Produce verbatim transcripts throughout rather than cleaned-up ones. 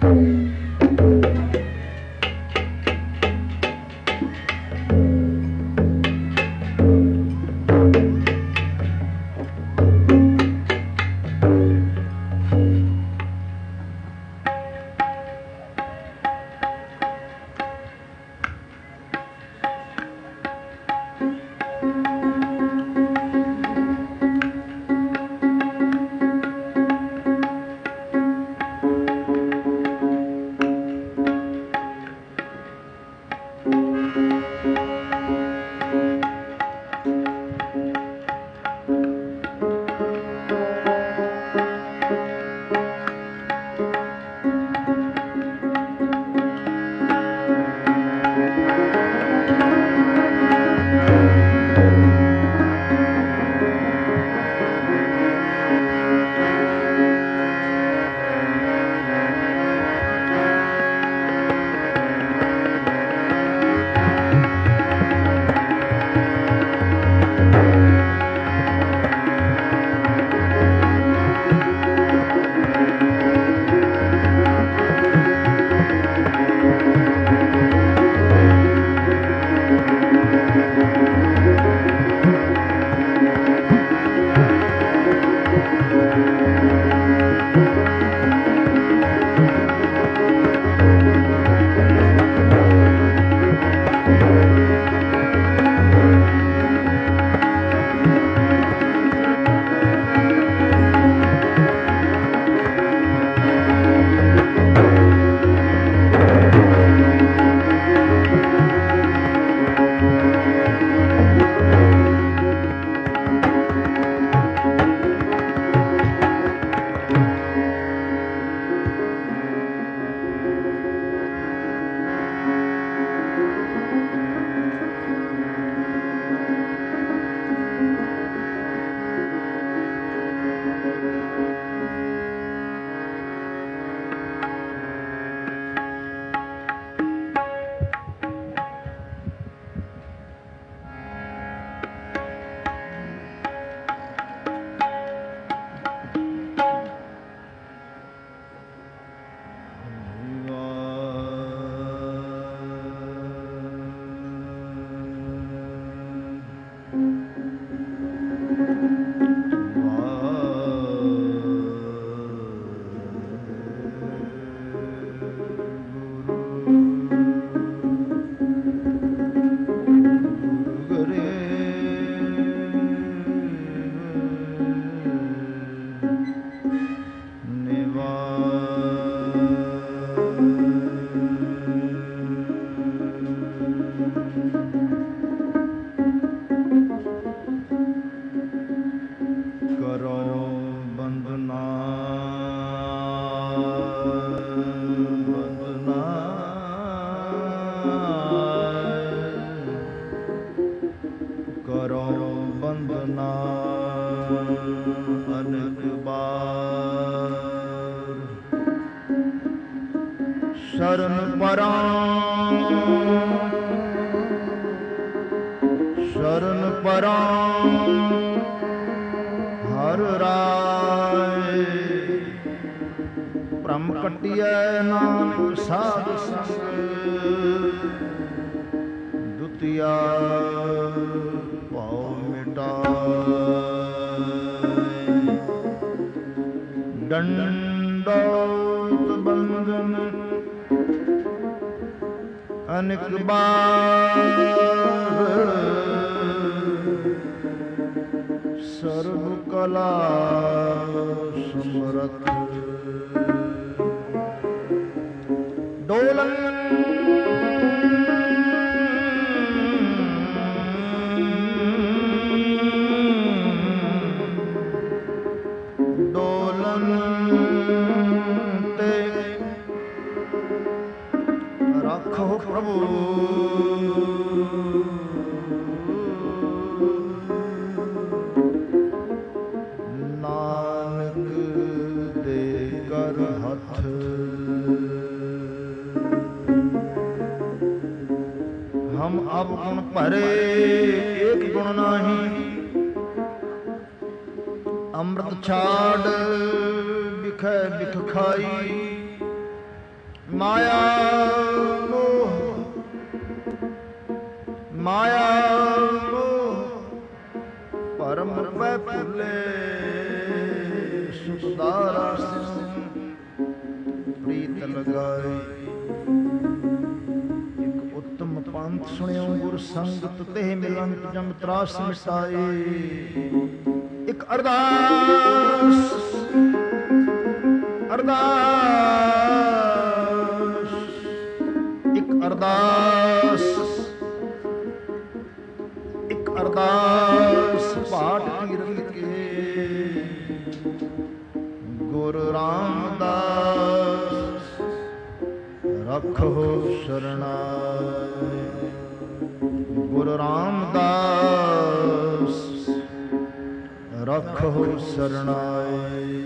शरण परां शरण परां हर राय भ्रम कटिया नानक साध संग दुतिया भाव मिटाए दंडौत बंधन अनेक बार सर्व कला समरथ डोलन डोलन ते राखो प्रभु नानक दे कर हथ हम अब गुण भरे एक गुण नाही अमृत छाड़ बिख बिख खाई ਮਾਇਆ ਮੋਹ ਮਾਇਆ ਮੋਹ ਪਰਮ ਪੈ ਭੁੱਲੇ ਸੁਖਦਾਰਾ ਸਿੰਘ ਪ੍ਰੀਤ ਲਗਾਏ। ਇੱਕ ਉੱਤਮ ਪੰਥ ਸੁਣਿਓ ਗੁਰ ਸੰਗਤ ਤੇ ਮਿਲੰਤ ਜਮ ਤਰਾਸ ਮਿਟਾਏ। ਇੱਕ ਅਰਦਾਸ ਅਰਦਾਸ ਇੱਕ ਅਰਦਾਸ ਇੱਕ ਅਰਦਾਸ ਪਾਠ ਕੀਰਤ ਕੇ ਗੁਰੂ ਰਾਮਦਾਸ ਰੱਖੋ ਸ਼ਰਨਾਏ। ਗੁਰੂ ਰਾਮਦਾਸ ਰੱਖੋ ਸ਼ਰਨਾਏ।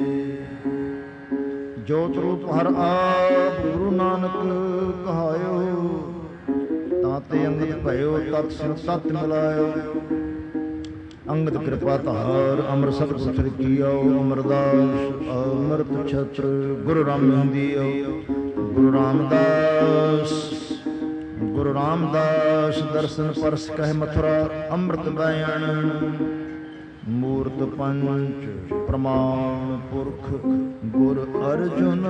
ਜੋਤ ਰੂਪ ਹਰ ਆਪ ਗੁਰੂ ਨਾਨਕ ਕਹਾਇਓ। ਤਾਂ ਤੇ ਅੰਗਦ ਭਇਓ ਤਤ ਸਿਰ ਤਤ ਮਿਲਾਇਓ। ਅੰਗਦ ਕਿਰਪਾ ਧਾਰ ਅੰਮ੍ਰਿਤ ਸਤ ਪੁੱਤਰ ਕੀਓ। ਅਮਰਦਾਸ ਅੰਮ੍ਰਿਤ ਛਤਰ ਗੁਰੂ ਰਾਮਦੀਓ। ਗੁਰੂ ਰਾਮਦਾਸ ਗੁਰੂ ਰਾਮਦਾਸ ਦਰਸ਼ਨ ਪਰਸ ਕਹਿ ਮਥੁਰਾ ਅੰਮ੍ਰਿਤ ਬੈਣ। ਮੂਰਤ ਪੰਚ ਪ੍ਰਮਾਣ ਪੁਰਖ ਗੁਰ ਅਰਜੁਨ।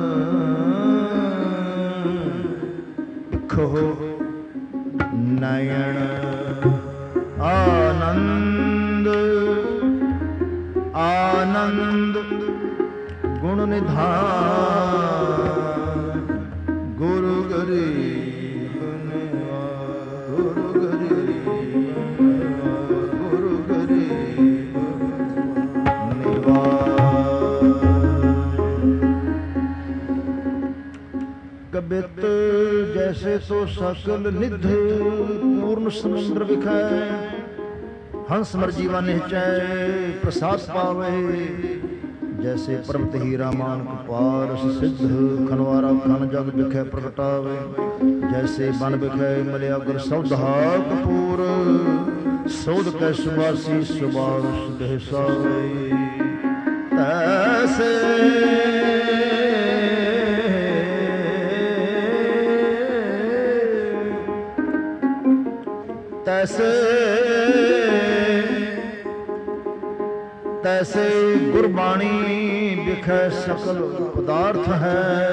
ਖੋ ਨਯਨ ਆਨੰਦ ਆਨੰਦ ਗੁਣ ਨਿਧਾਨ ਗੁਰੂ ਗਰੀਬ ਗੁਰੂ ਗਰੀਬ ਗੁਰੂ ਗਰੀਬ ਨਿਵਾਜ। ਕਬਿਤ ਜੈਸੇ ਸੋ ਸਕਲ ਨਿਧ ਪੂਰਨ ਸਮੁੰਦਰ ਵਿਖੈ। ਹੰਸ ਮਰ ਜੀਵਾ ਨਿਹਚੈ ਪ੍ਰਸਾਦ ਪਾਵੇ। ਜੈਸੇ ਪਰਬਤ ਹੀਰਾ ਮਾਨਕ ਪਾਰਸ ਸਿੱਧ ਖਨਵਾਰਾ ਖਨ ਜਗ ਵਿਖੈ ਪ੍ਰਗਟਾਵੇ। ਜੈਸੇ ਬਨ ਵਿਖੈ ਮਲਿਆ ਗੁਰ ਸੌਧਾ ਕਪੂਰ। ਸੋਧ ਕੈ ਸੁਬਾਸੀ ਸੁਬਾਸ ਦੇਹ ਸਾਵੇ। ਤੈਸੇ ਤੈਸੇ ਤੈਸੇ ਗੁਰਬਾਣੀ ਵਿਖੈ ਸਕਲ ਪਦਾਰਥ ਹੈ।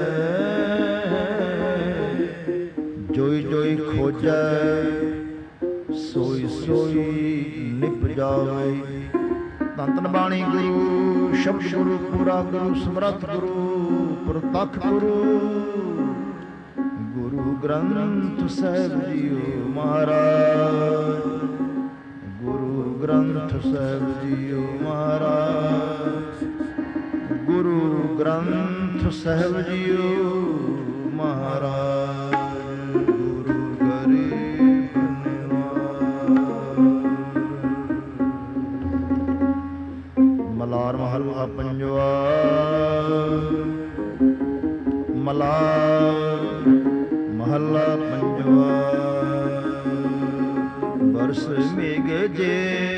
ਜੋਈ ਜੋਈ ਖੋਜੈ ਸੋਈ ਸੋਈ ਨਿਭ ਜਾਵੇ। ਧੰਨ ਧੰਨ ਬਾਣੀ ਗੁਰੂ ਸ਼ਬਦ ਗੁਰੂ ਪੂਰਾ ਗੁਰੂ ਸਮਰੱਥ ਗੁਰੂ ਪ੍ਰਤੱਖ ਗੁਰੂ। ਗੁਰੂ ਗ੍ਰੰਥ ਸਾਹਿਬ ਜੀਓ ਮਹਾਰਾਜ। ਗੁਰੂ ਗ੍ਰੰਥ ਸਾਹਿਬ ਜੀਓ ਮਹਾਰਾਜ। ਗੁਰੂ ਗ੍ਰੰਥ ਸਾਹਿਬ ਜੀਓ ਮਹਾਰਾਜ। ਗੁਰੂ ਗਰੀਬ ਨਿਵਾਜ। ਮਲਾਰ ਮਹੱਲਾ ਪੰਜਵਾ। ਮਲਾਰ ਮਹੱਲਾ ਪੰਜਵਾ। ਬਰਸ ਮੇਘ ਜੇ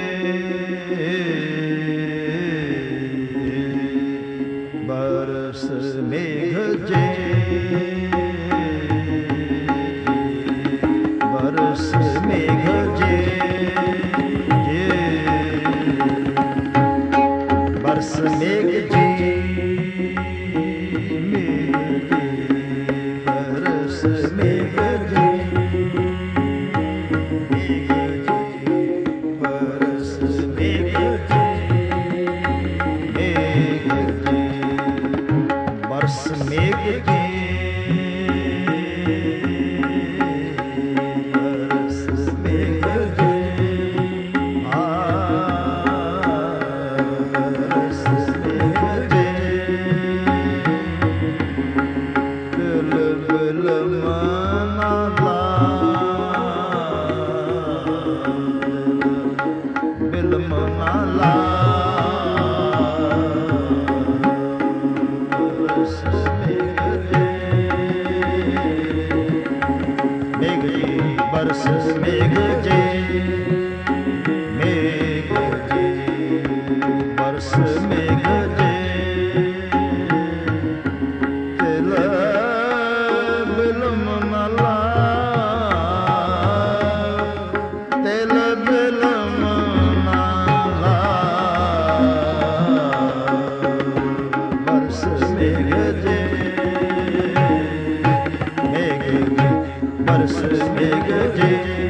ਬਰਸ ਮੇਘ ਜੇ ਬਰਸ ਮੇਘ ਜੇ ਜੇ ਬਰਸ ਮੇਘ ਜੇ ਮੇਘ ਜੇ ਤਿਲ मेघ जे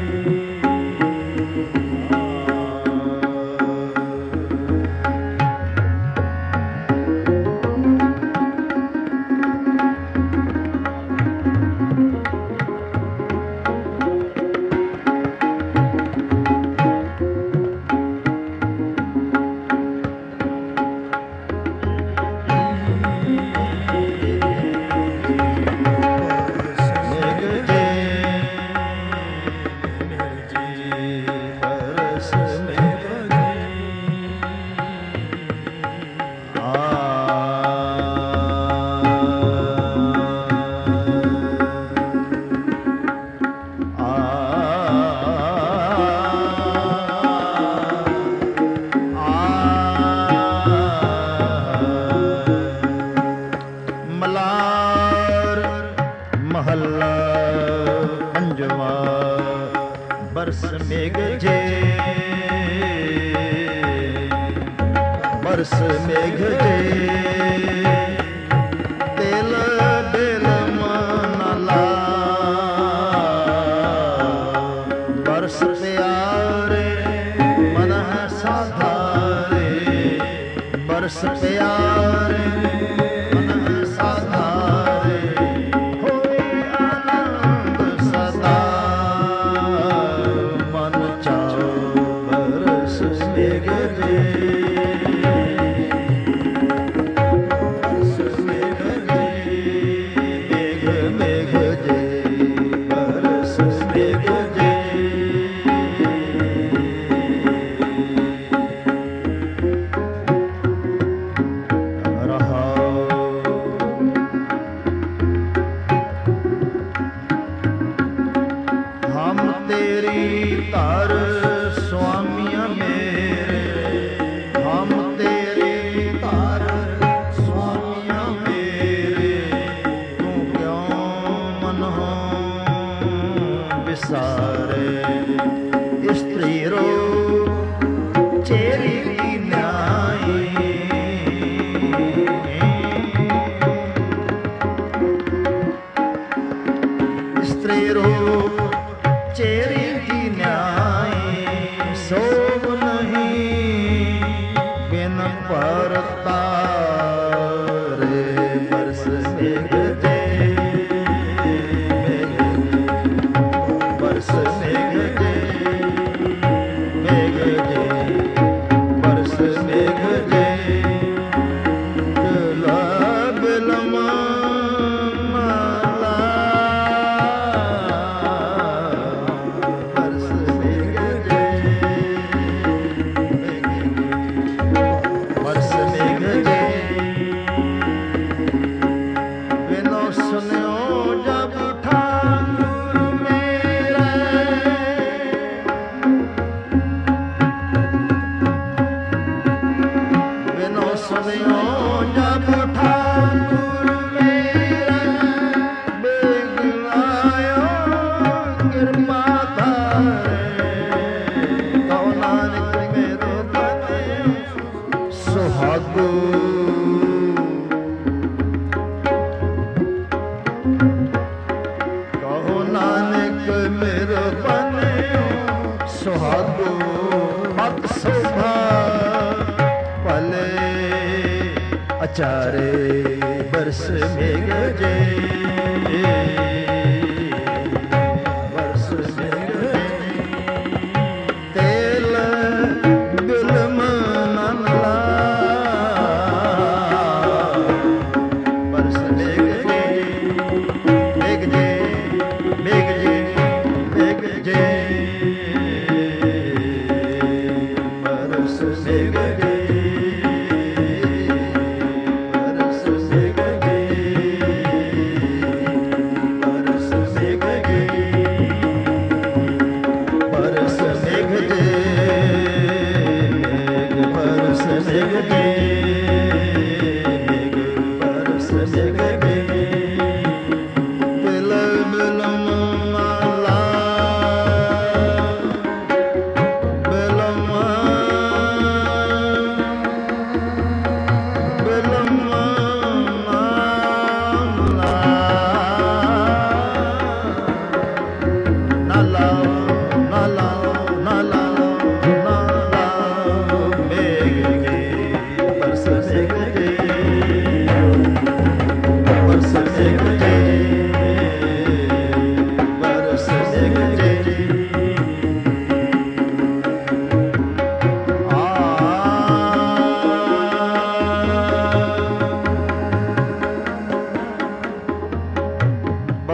बरस मेघ जे बरस मेघ जे तेल बेल मनला बरस प्यारे मन साधारे बरस प्यारे चारे बरस मेघ जे बरस मेघ तेल बिल मनला बरस मेघ जे मेघ जे मेघ जे मेघ जे बरस मेघ जे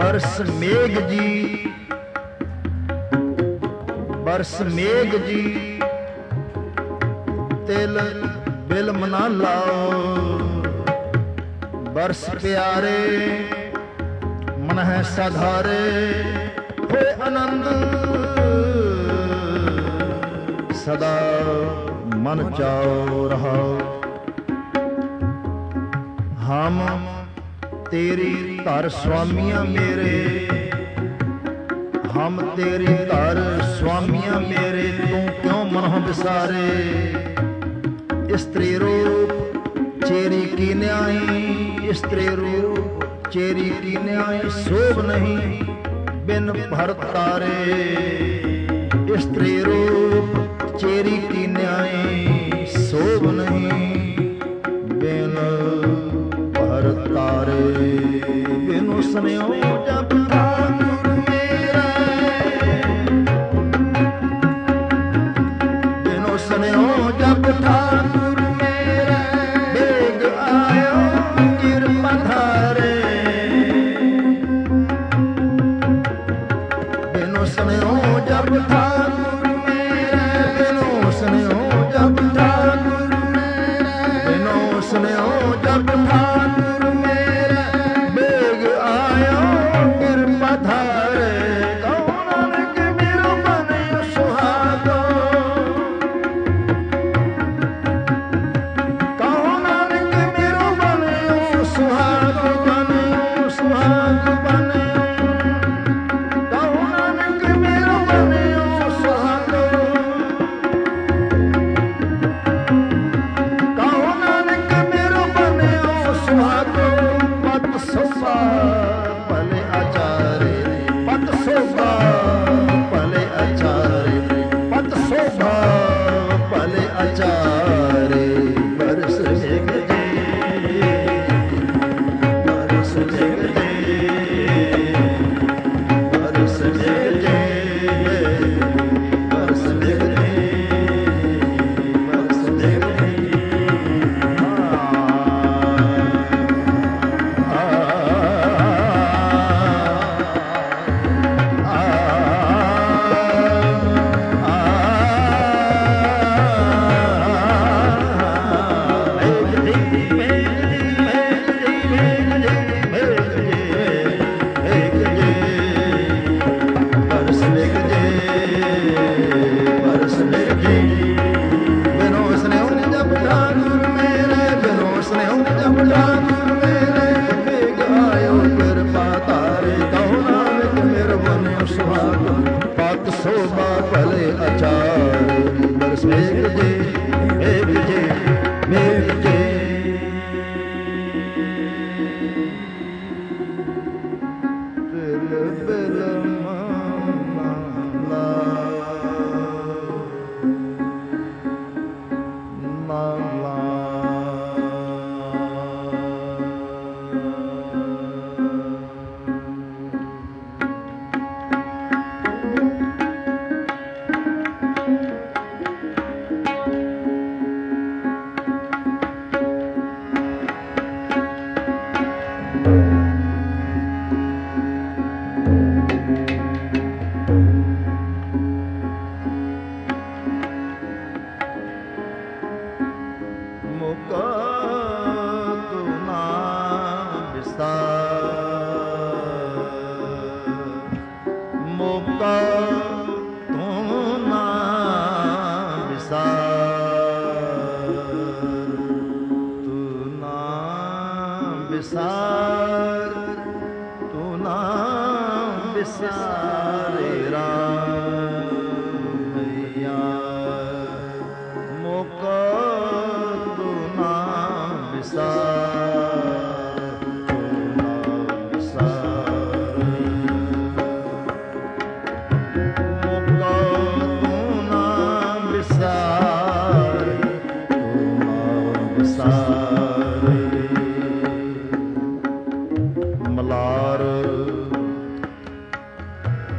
बरस मेघ जी, बरस मेघ जी, तिल बिलम ना लाओ। बरस प्यारे मन है साधारे, होए आनंद सदा मन चाओ रहाओ। हम तेरी धर स्वामिया मेरे, हम तेरी धर स्वामिया मेरे, तू क्यों मनों बिसारे। स्त्री रूप चेरी की न्याई, स्त्री रूप चेरी की न्याई, शोभ नहीं बिन भर तारे। स्त्री रूप चेरी की न्याई, शोभ नहीं बिन भर तारे। बिनु स्नेहो जब ठाकुर मेरा, बिनु स्नेहो जब ठाकुर मेरा, बेग आयो गिर पधारे। बिनु स्नेहो जब ठाकुर मेरा, बिनु स्नेहो जब ठाकुर मेरा, बिनु स्नेहो जब ठाकुर मेरा, बेग आयो गिर पधारे। कहो नानक मेरो मन सुहागो, कहो नानक मेरो मन सुहागो, मन सुहागो बन। कहो नानक मेरो मन सुहागो, कहो नानक मेरो मन सुहागो। पत शोभा भले आचारे, पत शोभा भले आचारे, पत शोभा भले आचारे। बरस मेघ जी, बरस मेघ जी, बरस मेघ जी, बरस मेघ जी, बरस मेघ जी। पत शोभा भले आचार। बरस मेघ जी, मेघ जी, मेघ जी। तिल बिलम ना लाओ, मुका तू ना बिसार, मुका तू ना बिसार, तू ना बिसार, तू ना बिसारे राम मैया। मुका तू ना बिसार, तू ना बिसार, मुका तू ना बिसार, तू ना बिसार। मलार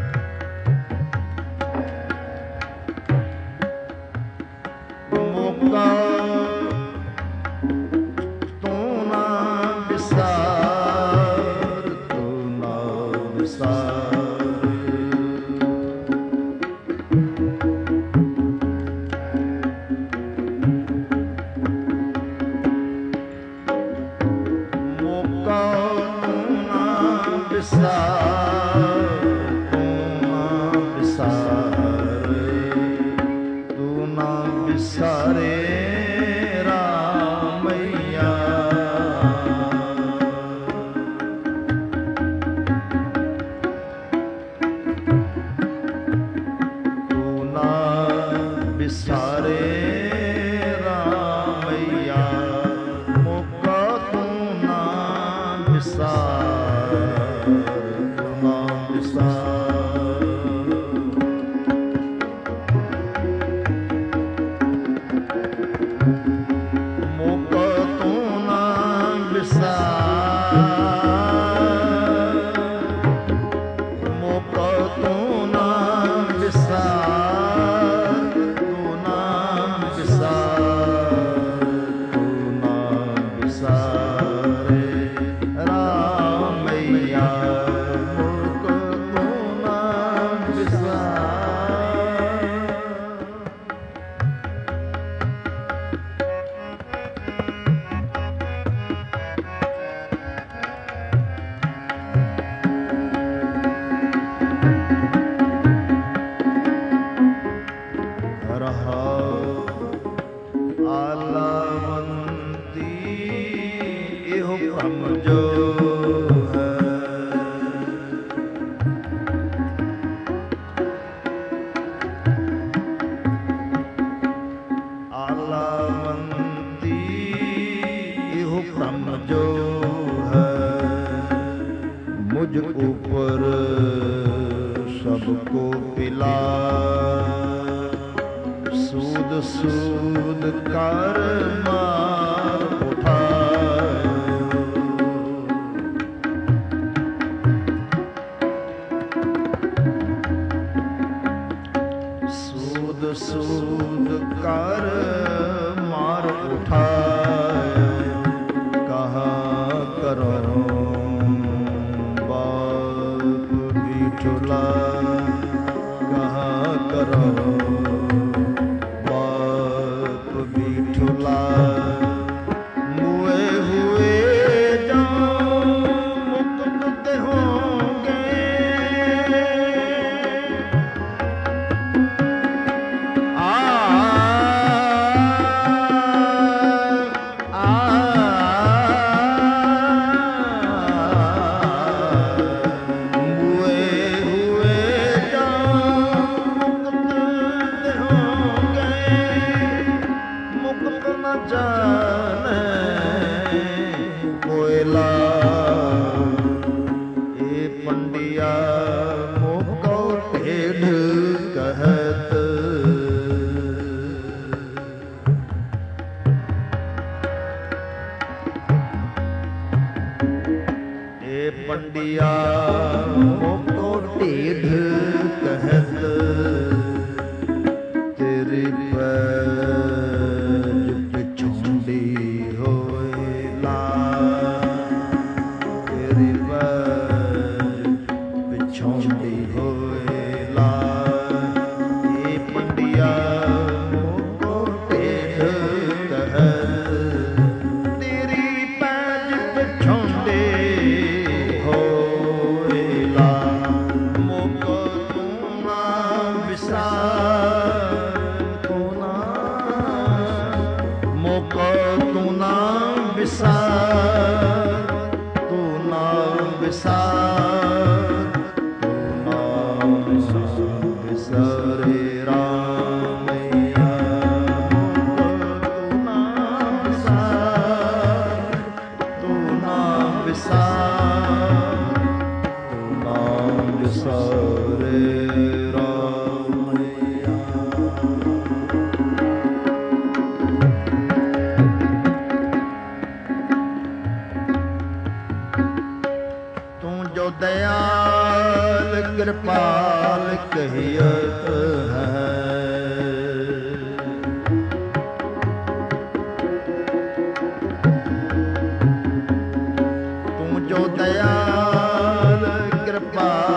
दयाल कृपा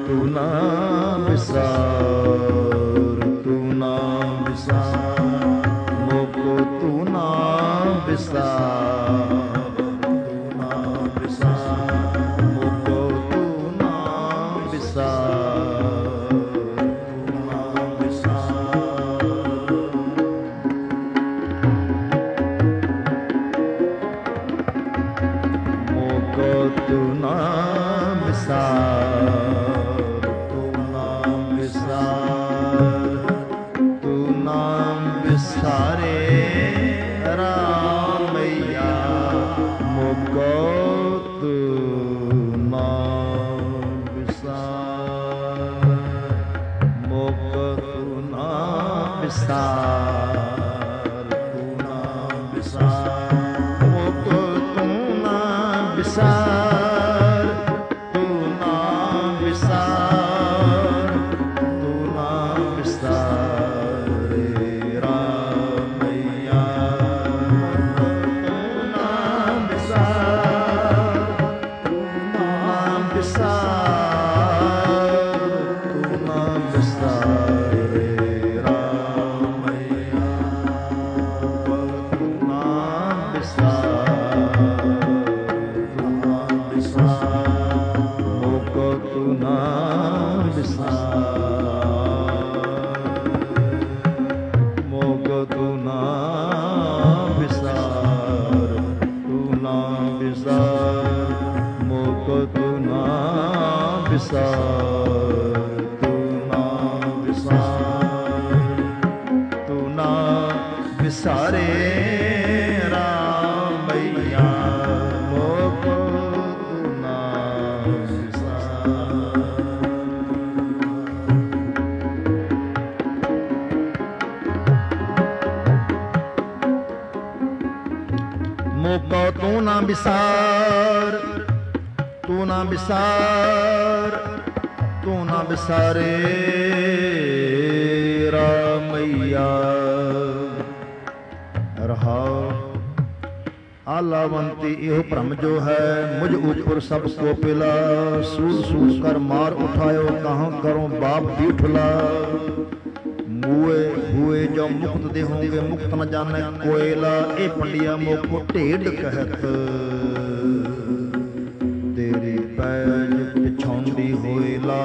तू ना बिसार, तू ना बिसार, मोको तू ना बिसार, तू ना बिसार, मोको तू ना बिसार, तू ना बिसार। मोको तू ना बिसार, तू ना बिसार, तू ना बिसारे रामैया, मोको तू ना बिसार, मोको तू ना बिसार, तू ना बिसार, मोको तू ना बिसार, तू ना बिसार, तू ना बिसार रे रामैया, तू ना बिसार, तू ना बिसार, तू ना बिसार रे रामैया, तू ना बिसार, तू ना बिसार, मोको तू ना बिसार, मोको तू ना बिसार, तू ना बिसार, मोको तू ना बिसार, तू ना बिसार, तू ना बिसारे रामैया, मोको तू ना बिसार। मोको तू ना बिसार, तू ना बिसार, तू ना बिसारे रामैया। रहा आलावंती एहो भ्रम जो है मुझ ऊपर सब को पिला, सूर सूर कर मार उठायो कहाँ करो बाप भी उठला। मुए हुए जो मुक्त दे होंगे मुक्त न जाने कोयला, ए पंडिया मोको ढेड कहत, तेरी पैज पिछौंडी होइला।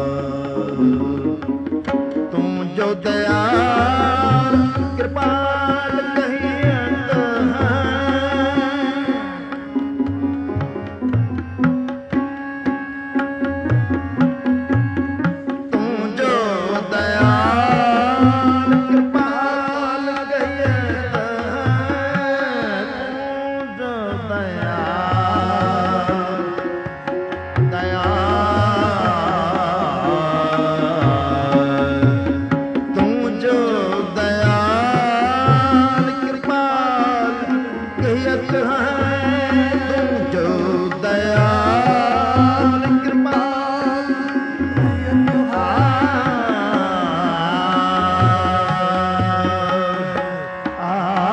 तू जो दयाल कृपाल कहियत है, तू जो दयाल कृपाल कहियत है, तू जो दयाल दयाल, तू जो दयाल कृपाल कहियत है, तू जो दयाल कृपाल कहियत है।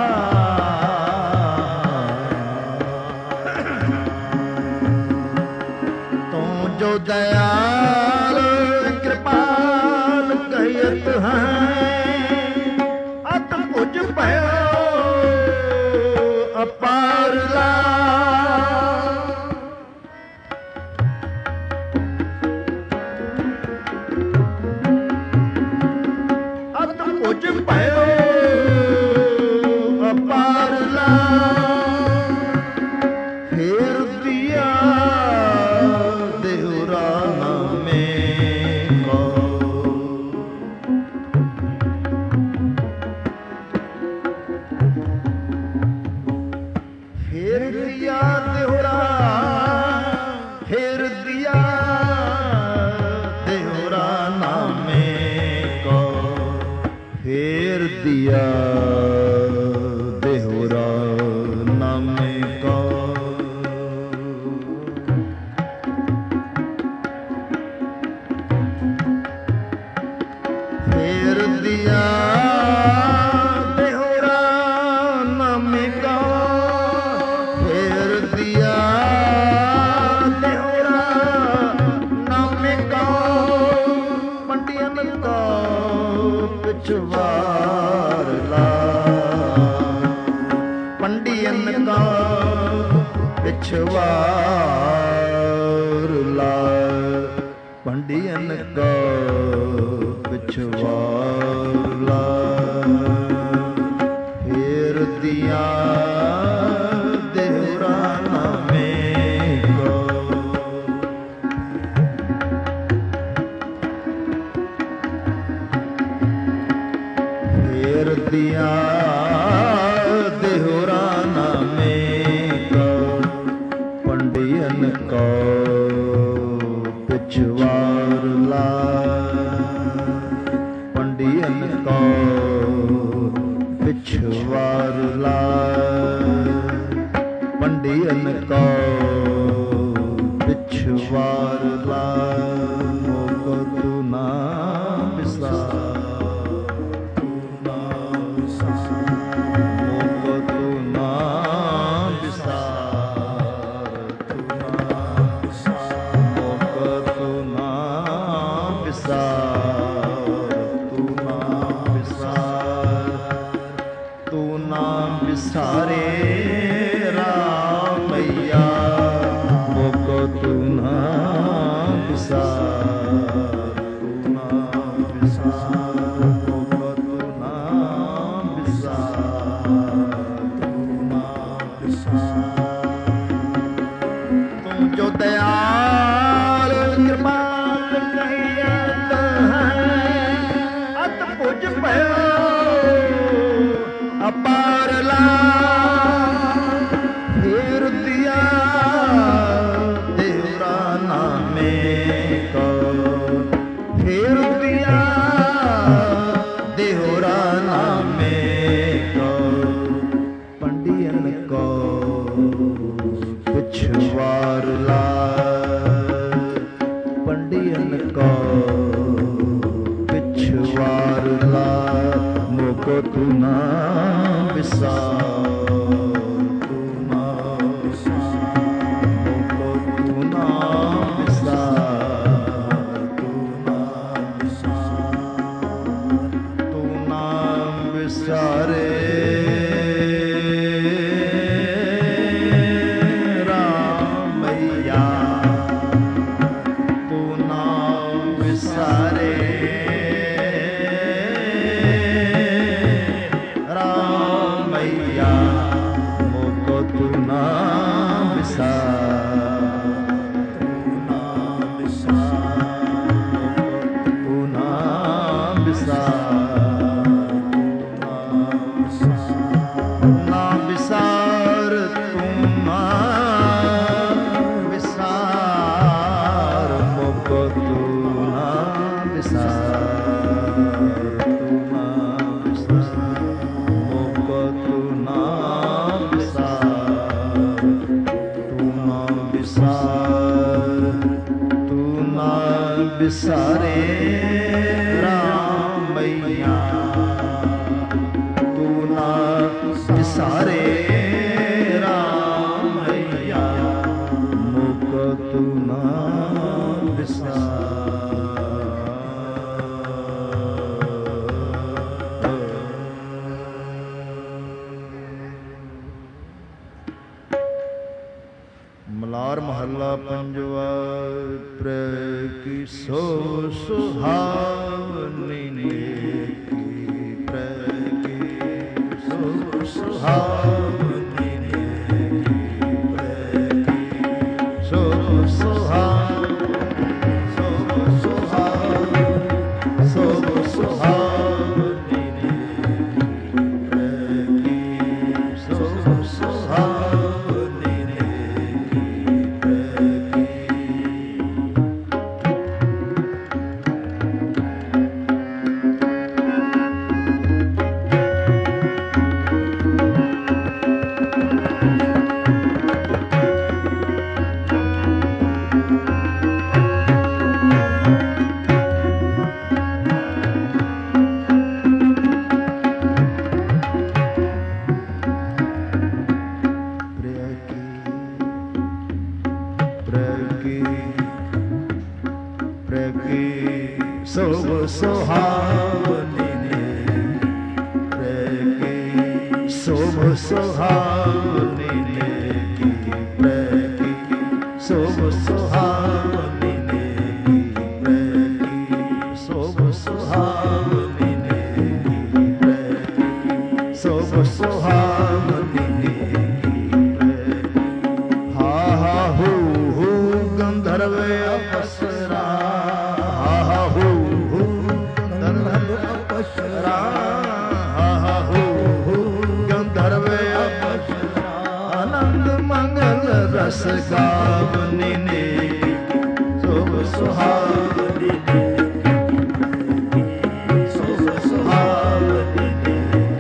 तू जो दयाल कृपाल कहियत है, अत कुछ भयो अपार ला। अत कुछ भयो अपार ला, फेर दिया देवराना में को। फेर दिया देवरा, फेर दिया देवराना में को, फेर दिया देवराना में को। फेर दिया देवराना में को, फेर अनका पिछवार ला पंडियन का पिछवार ला फेर दिया देवराना में को फेर दिया देवराना में को पंडियन को पिछवार ला पंडियन को पिछवार ला पंडियन को पिछवार ला मोको तू ना बिसार मोको तू ना बिसार मोको तू ना बिसार तू ना बिसार तू ना बिसारे रामैया मोको तू ना बिसार तू ना बिसार मोको तू ना बिसार तू ना बिसार तू जो दयाल कृपाल कहियत है अत पुज भयो अपार ला फेर दिया देवराना में को फेर दिया देवराना में को पंडियन को पिछवार ला पंडियन को पिछवार ला मोको तू ना बिसार तू ना बिसार मोको तू ना बिसार तू ना बिसार तू ना बिसारे रामैया तू ना बिसारे रामैया मोको तू ना बिसार तू ना बिसार ना बिसार तू ना बिसार मोको तू ना बिसार तू ना बिसार मोको तू ना बिसार तू ना बिसार तू ना बिसारे रामैया तू ना बिसारे रामैया मोको तू ना मलार महला पंजवा प्रे की सो सुहावनी की प्रे की सो सुहावनी की प्रे की सो सुहावनी सो सुहावनी सो सुहावनी प्रे की सो सुहावनी सोब सुहावनी ने प्रे की सोब सुहावनी ਗੰਧਰਵ ਅਪਸਰਾ ਹਾ ਹੂ ਹੂ ਗੰਧਰਵ ਅਪਸਰਾ ਹਾ ਹੂ ਹੂ ਗੰਧਰਵ ਅਪਸਰਾ ਆਨੰਦ ਮੰਗਲ ਰਸ ਗਾਵਨੀ ਨੇ ਸੋਭ ਸੁਹਾਵਨੀ ਨੇ ਸੋਭ ਸੁਹਾਵਨੀ ਨੇ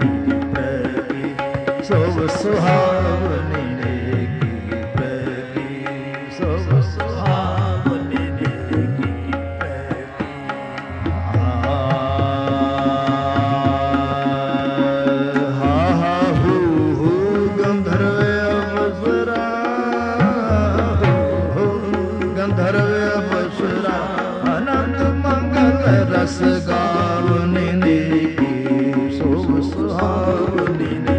ਸੋਭ ਸੁਹਾਵਨੀ ਨੇ ਕੀ ਪ੍ਰਗੀ ਸੋਭ ਸੁਹਾਵਨੀ ਨੇ ਕੀ ਪ੍ਰਗੀ ਹਾ ਹਾ ਹੂ ਹੂ ਗੰਧਰਵ ਅਪਸਰਾ ਗੰਧਰਵ ਅਪਸਰਾ ਆਨੰਦ ਮੰਗਲ ਰਸ ਗਾਵਨੀ ਨੇ ਕੀ ਸੋਭ ਸੁਹਾਵਨੀ ਨੇ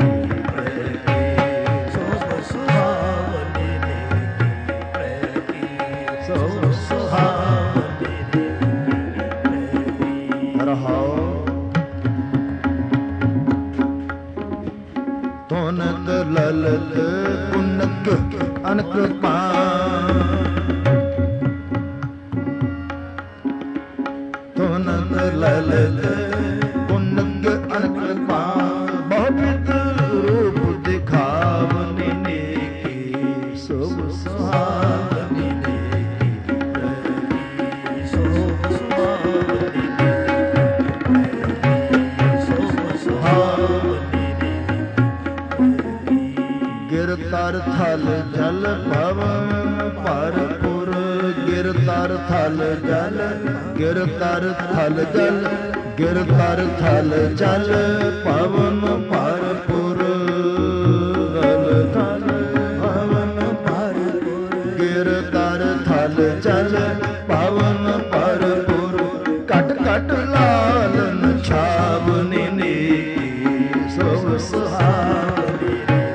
ਤੁਨਤ ਲਲਤ ਪੁਨਕ ਅਨਕ ਪਾਨ ਤੁਨਤ ਲਲਤ ਪੁਨਕ ਅਨਕ ਪਾਨ ਬਹੁਤ ਰੂਪ ਦਿਖਾਵਨੀ ਨੇ ਕੀ ਸੋਭ ਸੁਹਾਵਨੀ ਨੇ ਕੀ ਸੋਭ ਸੁਹਾਵਨੀ ਸੋਭ ਸੁਹਾਵਨੀ ਗਿਰ ਤਰ ਥਲ ਜਲ ਪਵਨ ਭਰਪੁਰ ਗਿਰ ਤਰ ਥਲ ਜਲ ਗਿਰ ਤਰ ਥਲ ਜਲ ਗਿਰ ਤਰ ਥਲ ਜਲ ਪਵਨ ਭਰਪੁਰ ਗਲ ਥਲ ਪਵਨ ਭਰਪੁਰ ਗਿਰ ਤਰ ਥਲ ਜਲ ਪਵਨ ਭਰਪੁਰ ਘਟ ਘਟ ਲਾਲਨ ਛਾਵਨੀ ਨੇ ਸੋਭ ਸੁਹਾਵਨੀ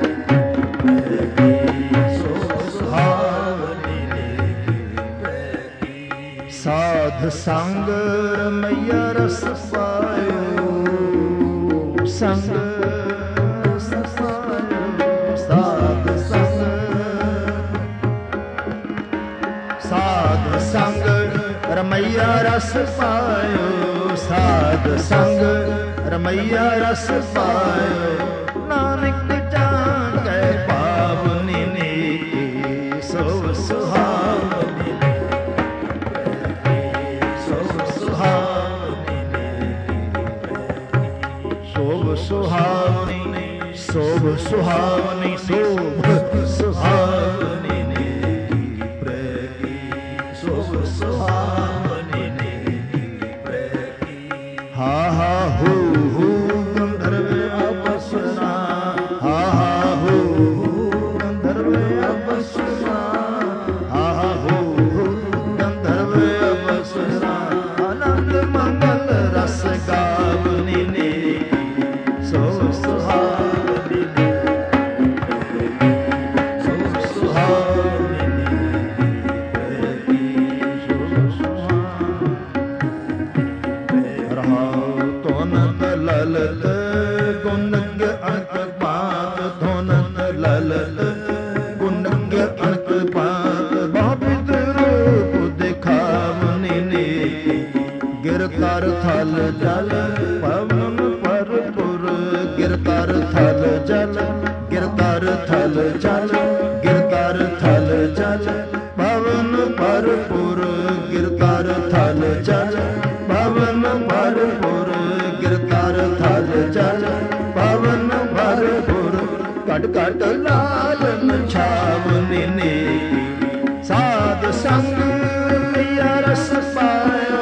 ਸਾਧ ਸੰਗ ਰਮਈਆ ਰਸ ਪਾਇਓ ਸੰਗ ਰਸ ਪਾਇਓ ਸਾਧ ਸੰਗ ਸਾਧ ਸੰਗ ਰਮਈਆ ਰਸ ਪਾਇਓ ਸਾਧ ਸੰਗ ਰਮਈਆ ਰਸ ਪਾਇਓ ਨਾਨਕ ਜਾਗੈ ਪਾਵਨੀ ਨੇ ਕੀ ਸੋਭ ਸੁਹਾਵਨੀ ਸੋਭ ਸੁਹਾਵਨੀ ਸੋਭ ਸੁਹਾਵਨੀ ਸੋਭ ਸੁਹਾਵਨੀ ਨੇ ਕੀ ਪ੍ਰਗੀ ਸੋਭ ਸੁਹਾਵਨੀ ਨੇ ਕੀ ਪ੍ਰਗੀ ਹਾ ਹਾ ਹੂ ਹੂ ਗੰਧਰਵ ਅਪਸਰਾ ਹਾ ਹਾ ਹੂ ਹੂ ਗੰਧਰਵ ਅਪਸਰਾ ਹਾ ਹਾ ਹੂ ਹੂ ਗੰਧਰਵ ਅਪਸਰਾ ਆਨੰਦ ਮੰਗਲ ਰਸ ਗਾਵਨੀ ਨੇ ਸੋਭ ਸੁਹਾਵਨੀ ਨੇ ਸੋਭ ਸੁਹਾਵਨੀ ਨੇ ਸੋਭ ਸੁਹਾਵਨੀ ਰਹਾਉ ਤੁਨਤ ਲਲਤ ਗੁਨਗ ਅਨਕ ਪਾਤ ਤੁਨਤ ਲਲਤ ਗੁਨਗ ਅਨਕ ਪਾਤ ਬਾਬਿਤ ਰੂਪ ਦਿਖਾਵਨੀ ਨੇ ਗਿਰ ਤਰ ਥਲ ਜਲ ਪਵਨ ਭਰਪੁਰ ਗਿਰ ਤਰ ਥਲ ਜਲ ਗਿਰ ਤਰ ਥਲ ਜਲ ਗਿਰ ਤਰ ਥਲ ਜਲ ਪਵਨ ਭਰਪੁਰ ਗਿਰ ਤਰ ਥਲ ਜਲ ਪਵਨ ਭਰਪੁਰ ਗਿਰ ਤਰ ਥਲ ਜਲ ਪਵਨ ਭਰਪੁਰ ਘਟ ਘਟ ਲਾਲਨ ਛਾਵਨੀ ਨੇ ਸਾਧ ਸੰਗ ਰਮਈਆ ਰਸ ਪਾਇਓ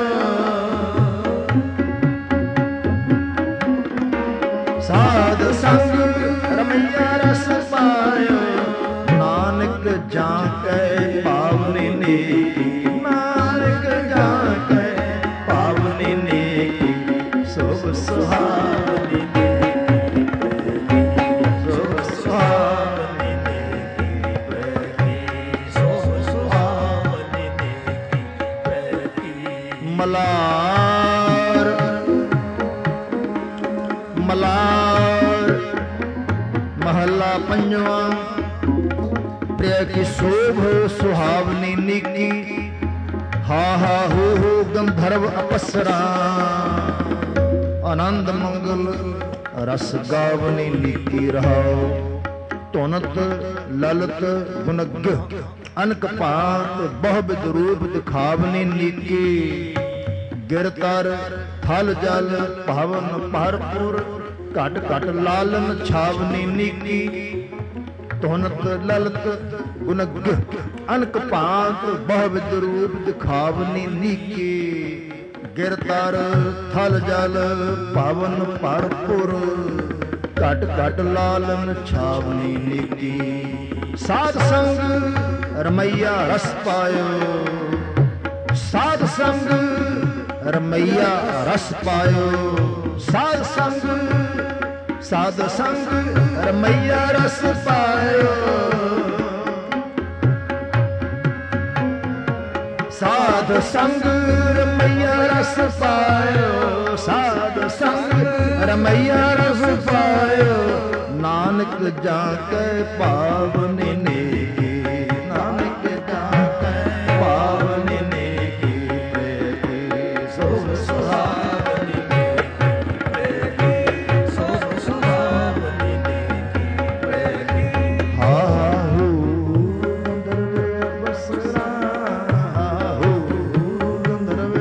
ਸਾਧ ਸੰਗ ਰਮਈਆ ਰਸ ਪਾਇਓ ਨਾਨਕ ਜਾਂ ਕੈ ਪਾਵਨੀ ਨੇ ਨਾਨਕ ਜਾਂ ਕੈ ਪਾਵਨੀ ਨੇ ਸੋਭ ਸੁਹਾਵਨੀ ਨੇ ਸੋਭ ਸੁਹਾਵਨੀ ਨੇ ਪ੍ਰਗੀ ਸੋਭ ਸੁਹਾਵਨੀ ਨੇ ਪ੍ਰਗੀ प्रिय की शोभ सुहावनी नीकी, हा हा हो हो गंधर्व अपसरा, आनंद मंगल रस गावनी नीकी रहाओ। धुनत ललित गुणज्ञ अनक पात बहुविध रूप दिखावनी नीकी, गिरतर थल जल भवन भरपुर, घट घट लालन छावनी नीकी। धुनत ललित गुणज्ञ अनक पात बहुविध रूप दिखावनी नीकी, गिरतर थल जल भवन भरपुर, घट घट लालन छावनी नीकी। साध संग रमैया रस पायो, साध संग रमैया रस पायो, साध संग साध संग रमैया रस पायो, साध संग रमैया रस पायो, साध संग रमैया रस पायो। नानक जाके पावनी नेकी, नानक जाके पावनी नेकी, प्रेमी सो सुहावनी नेकी, प्रेमी सो सुहावनी नेकी, प्रेमी हा हो गंधर्व बसरा, हो गंधर्व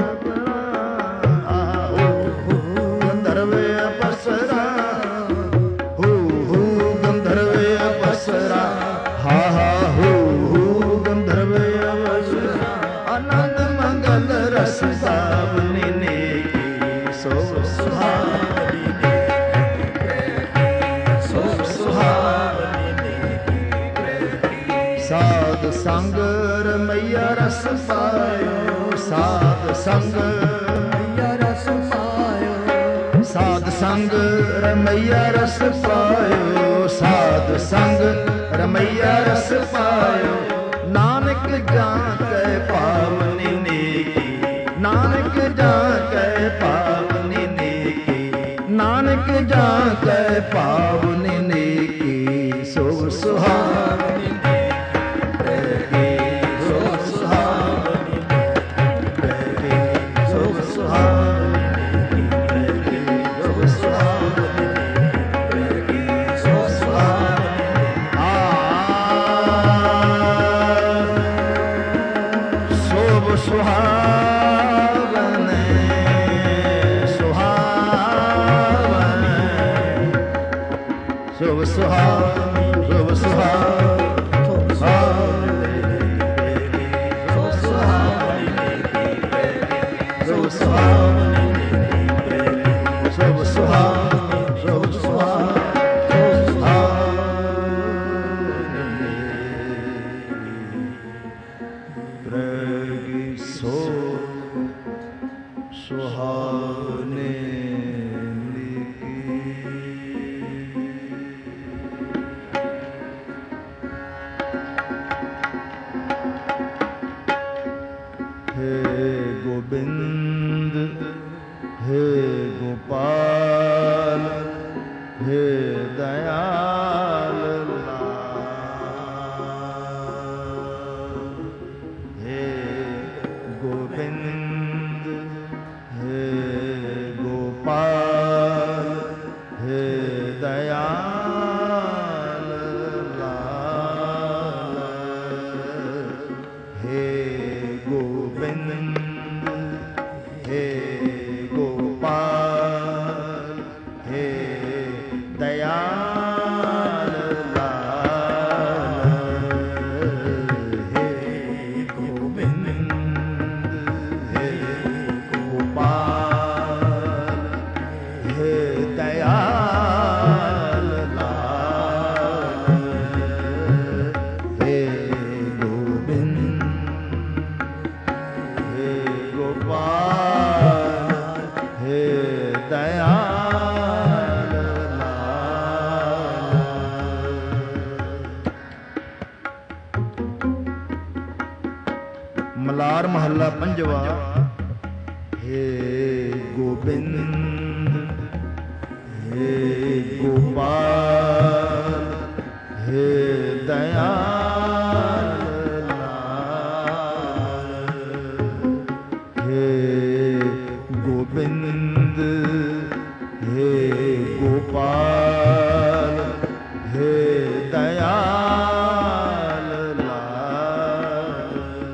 बसरा, हो गंधर्व बसरा, हो हो गंधर्व बसरा, हा हा हो हो गंधर्व बसरा। आनंद मंगल रस सावनी नेकी, सो सुहावनी नेकी, सो सुहावनी नेकी। साध संग रमैया रस पायो, साध संग रमैया रस पायो, साध संग रमैया रस पायो, साध संग रमैया रस पायो। नानक जाके पावनी नेकी, नानक जाके पावनी नेकी, नानक जाके पावनी नेकी, सो सुहावनी नेकी, प्रेमी सो सुहावनी नेकी, प्रेमी सो सुहावनी नेकी, प्रेमी सो सुहावनी नेकी, प्रेमी सो सुहावनी आ शोभ सुहावने, सुहावने, शोभ सुहावने, शोभ सुहावने, शोभ सुहावने, शोभ सुहावने, शोभ सुहावने, शोभ सुहावने। प्रेमी सो सुहावने नीकी। हे गोविंद हे गोपाल हे दयाल हे गोविंद हे गोपाल हे दयाल लाल, हे गोविंद हे गोपाल हे दयाल लाल, हे गोविंद हे गोपाल हे दयाल लाल, हे गोविंद हे गोपाल हे दयाल लाल। मलार महला पंजवा। हे गोविंद हे गोपाल हे दयाल लाल, हे गोविंद हे गोपाल हे दयाल लाल।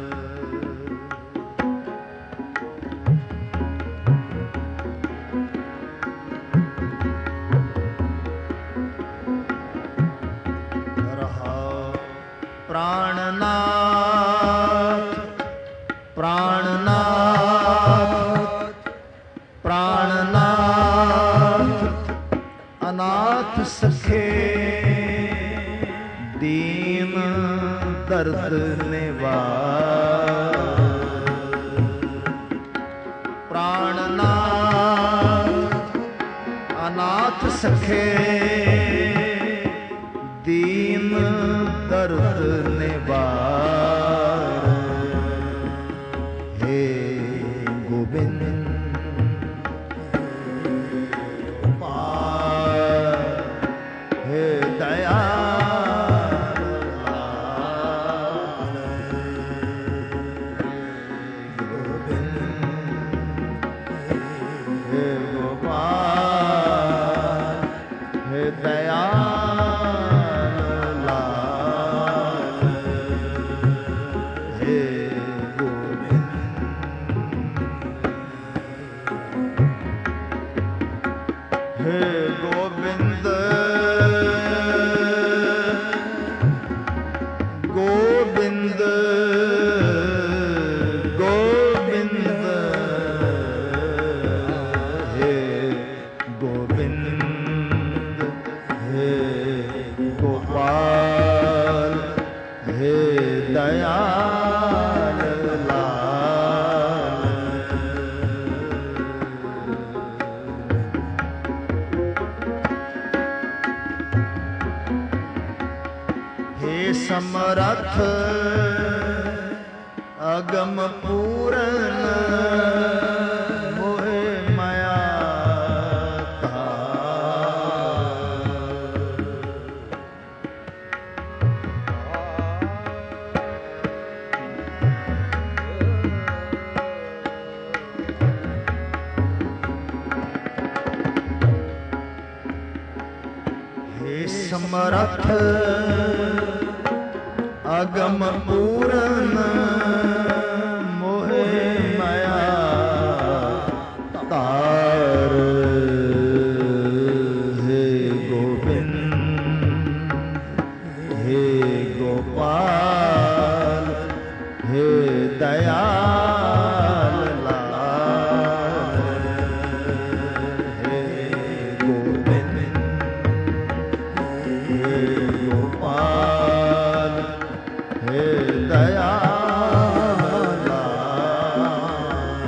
प्राणनाथ प्राणनाथ प्राणनाथ अनाथ सखे दीन दर्द निवार। प्राणनाथ अनाथ सखे दीन दर्द निवार। हे गोविंद हे दयाल लाल, गोविंद हे गोपाल हे दयाल लाल, हे गोविंद हे गोविंद गोविंद गोविंद हे गोविंद हे गोपाल हे दयाल लाल। हे समरथ अगम पूरन मोहे माया धार। हे समरथ अगम पूरन मोहे माया तार। हे गोविंद हे गोपाल हे दयाल लाल, हे गोविंद हे गोपाल हे दयाल लाल।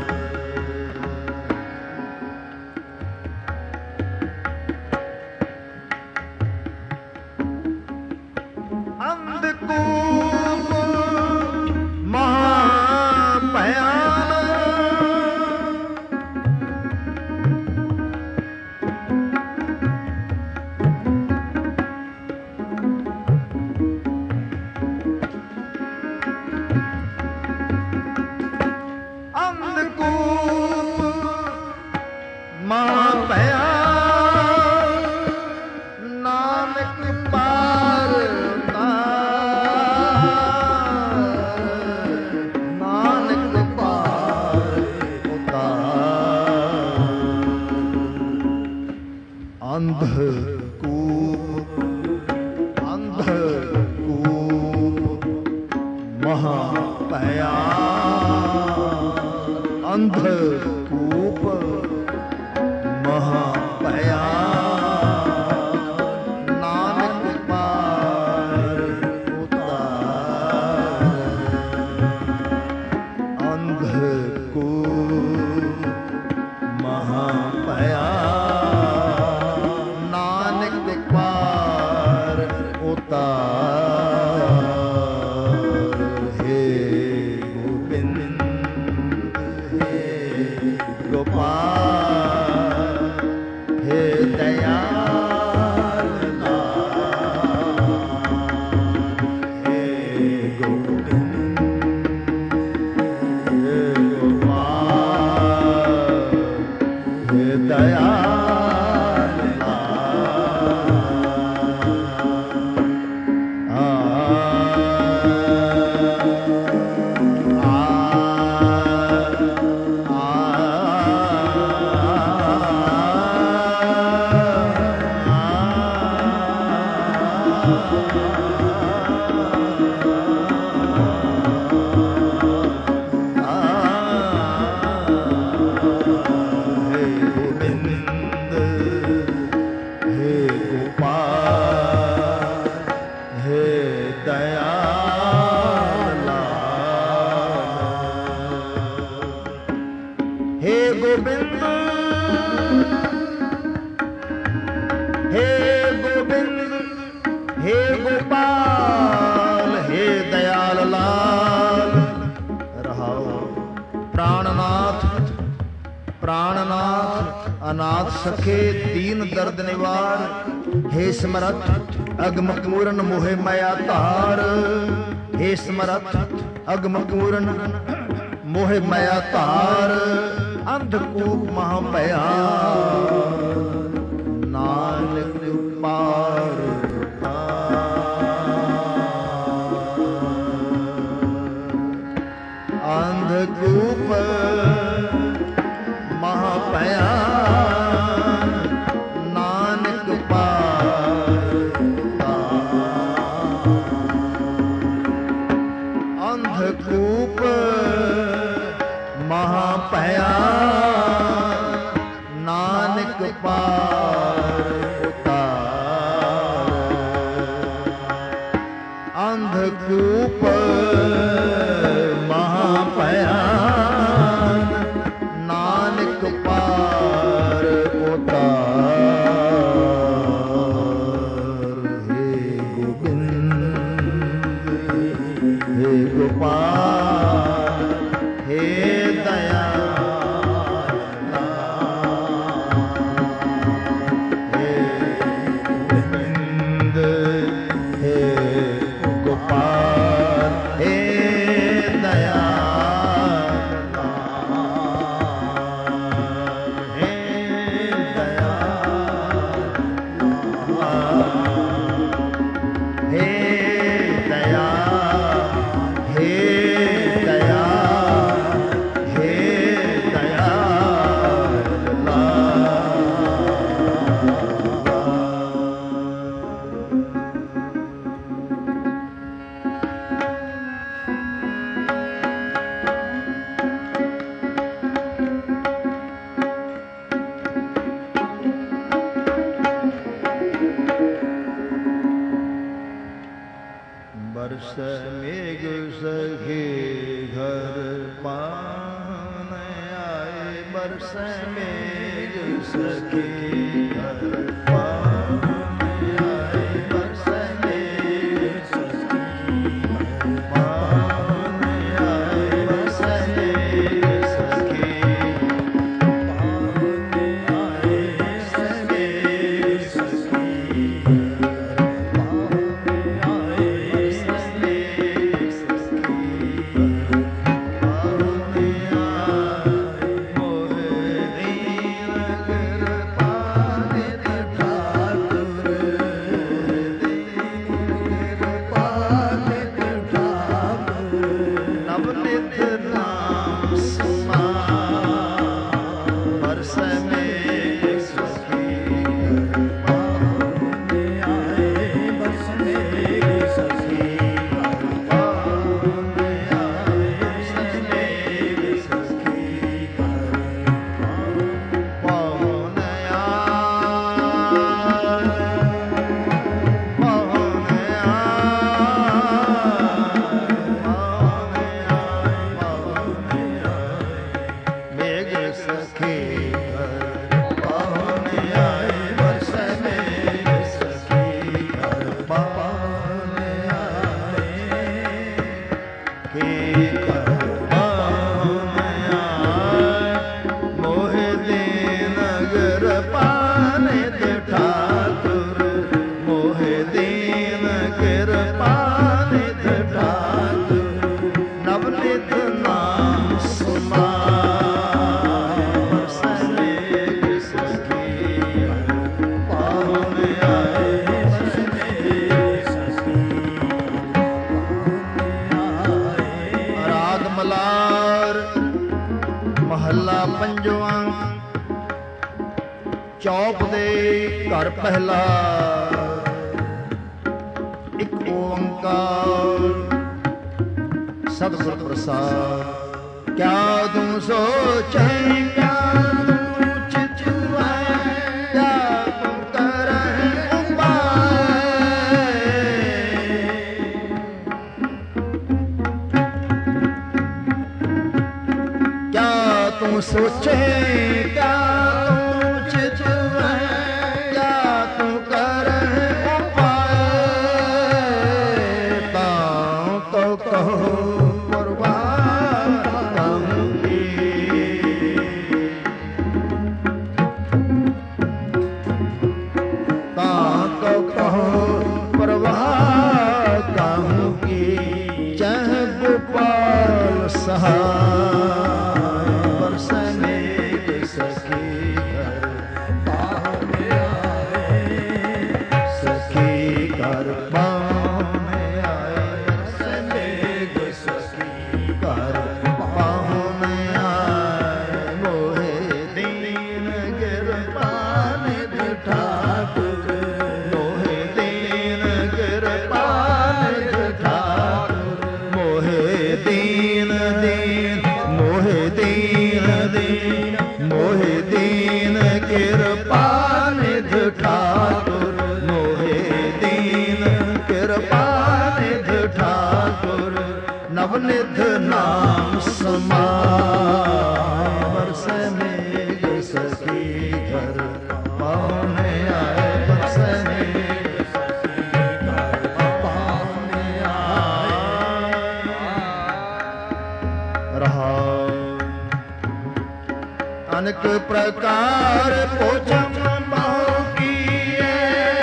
अंधकूप महाभयान, महाभयान नानक पार उतार। नानक पार उतार। अंधकूप अंधकूप महाभयान। अंधकूप महाभयान नानक पार उतार। अंधकूप महाभयान नानक पार उतार। हे गोविंद हे अनाथ सखे दीन दर्द निवार, हे समरथ अगमक मूरन मोहे माया तार, हे समरथ अगमक मूरन मोहे माया तार, अंधकूप महाभया नानक पार अंधकूप महाभया नानक पार अंधकूप महाभया नानक पार उतार अंधकूप महाभया नानक पार उतार। हे गोविंद हे गोपाल हे दयाल हे गोविंद हे गोपाल हे दयाल हे दयाल हे दया हे दया हे बरस मेघ सखे घर पान आए, बरस मेघ सखे घर पान आए, बरस मेघ सखे घर पान आए, बरस मेघ सखे पान आए, बरस मेघ सखे ਚੌਪ ਦੇ ਘਰ ਪਹਿਲਾ ਇੱਕ ਓੰਕਾਰ ਸਤਿਗੁਰ ਪ੍ਰਸਾਦ। ਕਿਆ ਤੂੰ ਸੋਚੈ ਕਿਆ ਤੂੰ ਚਿਤਵੈ ਕਿਆ ਤੂੰ ਕਰਹਿ ਉਪਾਇ। ਕਿਆ ਤੂੰ ਸੋਚੈ ਕਿਆ ਨਿਧ ਨਾਮ ਸਮਾਏ। ਬਰਸੈ ਮੇਘ ਸਖੀ ਘਰ ਪਾਹੁਣੇ ਆਏ। ਬਰਸੈ ਮੇਘ ਸਖੀ ਘਰ ਪਾਹੁਣੇ ਆਏ। ਰਹਾਉ ਅਨੇਕ ਪ੍ਰਕਾਰ ਭੋਜਨ ਬਹੁ ਕੀਏ।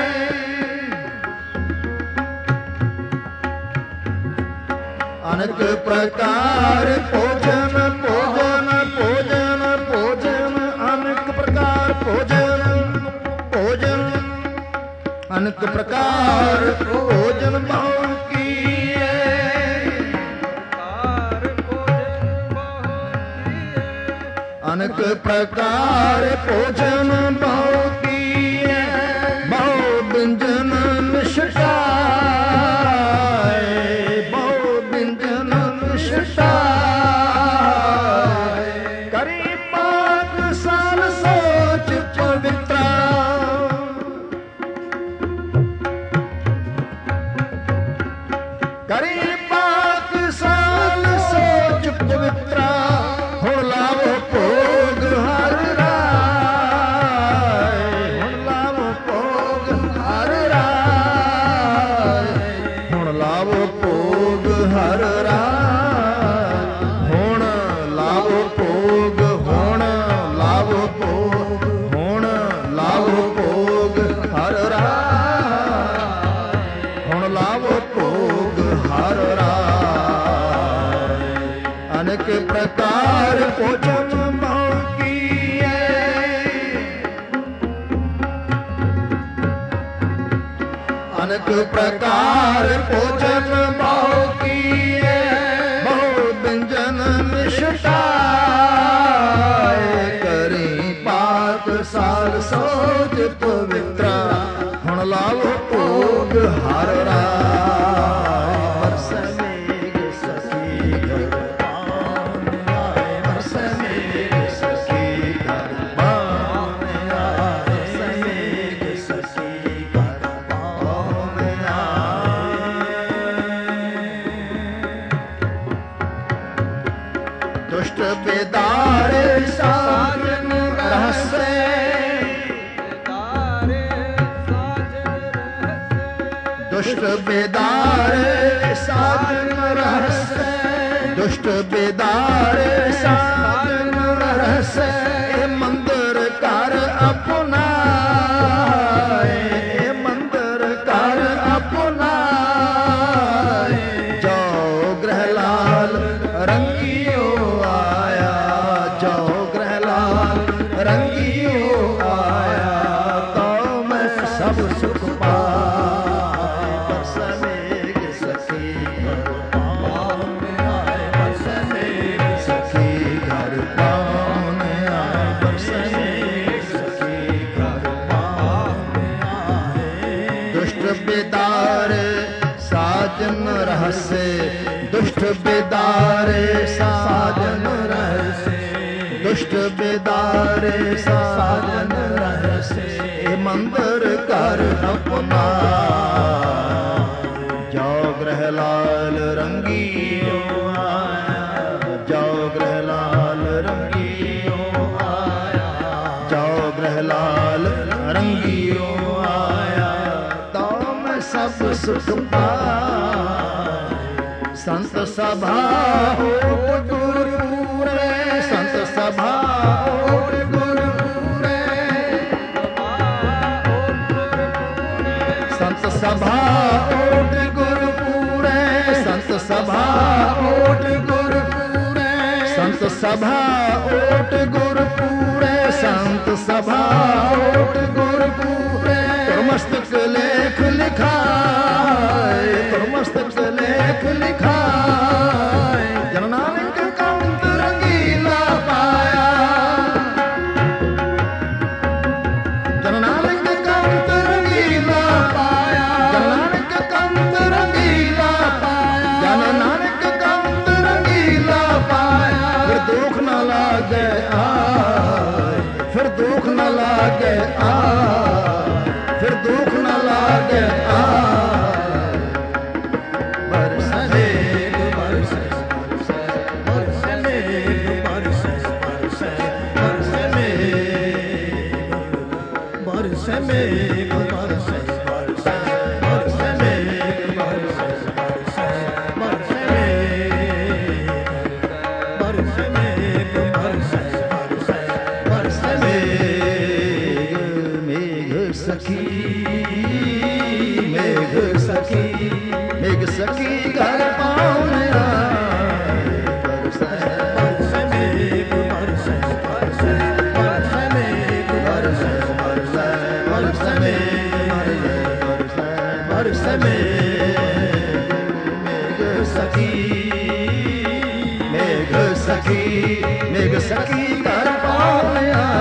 ਅਨੇਕ ਪ੍ਰਕਾਰ ਭੋਜਨ ਭੋਜਨ ਭੋਜਨ ਭੋਜਨ ਅਨੇਕ ਪ੍ਰਕਾਰ ਭੋਜਨ ਭੋਜਨ ਅਨੇਕ ਪ੍ਰਕਾਰ ਭੋਜਨ ਬਹੁ ਕੀਏ। ਅਨੇਕ ਪ੍ਰਕਾਰ ਭੋਜਨ ਬਹੁ ਕੀਏ। ਬਹੁ ਬਿੰਜਨ ਨਿਸ਼ਟਾਏ। ਕਰੀ ਪਾਕ ਸਾਲ ਸੋਚ ਪਵਿੱਤਰਾ। ਕਰੀ ਪਾਕ ਸਾਲ ਸੋਚ ਪਵਿੱਤਰਾ। ਹੁਣ ਲਾਵੋ ਭੋਗ ਹਰ ਰਾਏ। ਹੁਣ ਲਾਵੋ ਭੋਗ ਹਰ ਰਾਏ। ਹੁਣ ਲਾਵੋ ਭੋਗ ਹਰ ਰਾਏ। ਅਨੇਕ ਪ੍ਰਕਾਰ ਭੋਜਨ ਬਹੁ ਕੀਏ। ਅਨੇਕ ਪ੍ਰਕਾਰ ਭੋਜਨ ਬਹੁ ਕੀਏ। ਬਹੁ ਬਿੰਜਨ ਨਿਸ਼ਟਾਏ। ਕਰੀ ਪਾਕ ਸਾਲ ਸੋਚ ਪਵਿੱਤਰਾ। ਹੁਣ ਲਾਵੋ ਭੋਗ ਹਰ ਰਾਏ। ਬਰਸੈ ਮੇਘ ਸਖੀ ਘਰ ਪਾਹੁਣੇ ਆਏ। ਬਰਸੈ ਮੇਘ ਸਖੀ ਘਰ ਪਾਹੁਣੇ ਆਏ। ਬਰਸੈ ਮੇਘ ਸਖੀ ਘਰ ਪਾਹੁਣੇ ਆਏ। ਦੁਸ਼ਟ ਬੇਦਾਰੇ ਸਾਜਨ ਰਹਸੇ। ਦੁਸ਼ਟ ਬੇਦਾਰੇ ਸਾਜਨ ਰਹਸੇ। ਦੁਸ਼ਟ ਬੇਦਾਰੇ ਸਾਜਨ ਰਹਸੇ। ਮੰਦਰ ਘਰ ਆਪਨਾਏ। ਮੰਦਰ ਘਰ ਆਪਨਾਏ। ਜੋ ਗ੍ਰਹਿ ਲਾਲ ਰੰਗੀਓ ਆਇਆ। ਜੋ ਗ੍ਰਹਿ ਲਾਲ ਰੰਗੀਓ ਆਇਆ। ਤੋ ਮੈਂ ਸਭ ਸੁਖ ਪਾਇਆ। ਸਖੀ ਘਰ ਪਾਹੁਣੇ ਆਏ। साजन रहसे दुष्ट बेदारे साजन रहसे दुष्ट बेदारे साजन रहसे मंदिर कर अपना जाओ ग्रह लाल रंगियो आया जाओ ग्रह लाल रंगियो आया जाओ ग्रह लाल रंगियो आया तो मैं सब सुख पाए संत सभा हो गुरु पूरे संत सभा हो गुरु पूरे संत सभा ओट गुरु पूरे संत सभा ओट गुरु पूरे संत सभा ओट गुरु पूरे संत सभा ओट गुरु पूरे तुरमस्तक लेख लिखाए तुरमस्तक लेख लिखाए जन नानक कंत रंगीला पाया जन नानक कंत रंगीला पाया जन नानक कंत रंगीला पाया जन नानक कंत रंगीला पाया फिर दुख न लागे आए फिर दुख न लागे आए फिर दुख न लागे आए बरसे बरसे बरसे बरसे बरसे बरसे में बरसे बरसे बरसे में बरसे बरसे बरसे में बरसे बरसे बरसे में मेघ सखी मेघ सखी मेघ सखी घर पाऊँ बरसे बरसे में बरसे बरसे बरसे में बरसे बरसे बरसे में बरसे में मेघ सखी मेघ सखी मेघ सखी घर पाऊँ